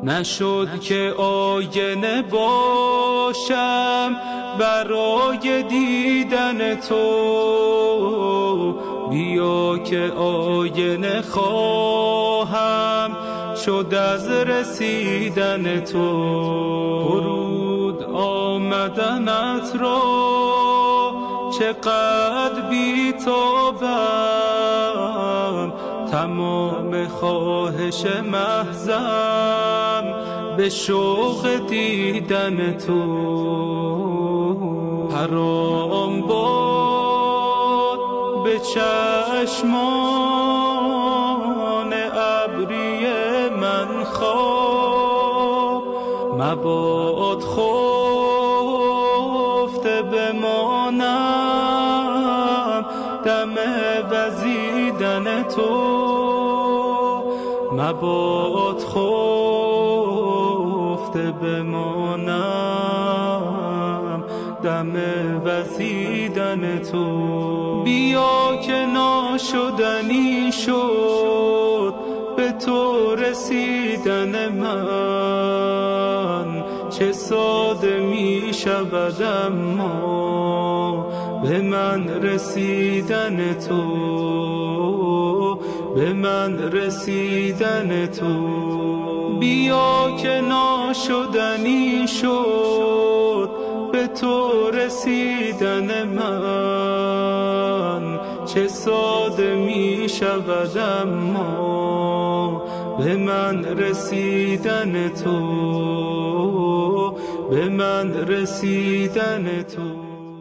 نشد که آینه باشم برای دیدن تو. بیا که آینه خواهم شد از رسیدن تو. فرود آمدنت را چقدر بی‌تابم، تمام خواهش محضم به شوق دیدن تو. حرام باد به چشمان ابری من خواب، مباد خفته بمانم دم وزیدن تو. مباد خفته بمانم دم وزیدن تو. بیا که ناشدنی شد به تو رسیدن من، چه ساده می شود اما به من رسیدن تو. به من رسیدن تو. بیا که ناشدنی شد به تو رسیدن من، چه ساده می شود اما به من رسیدن تو. به من رسیدن تو.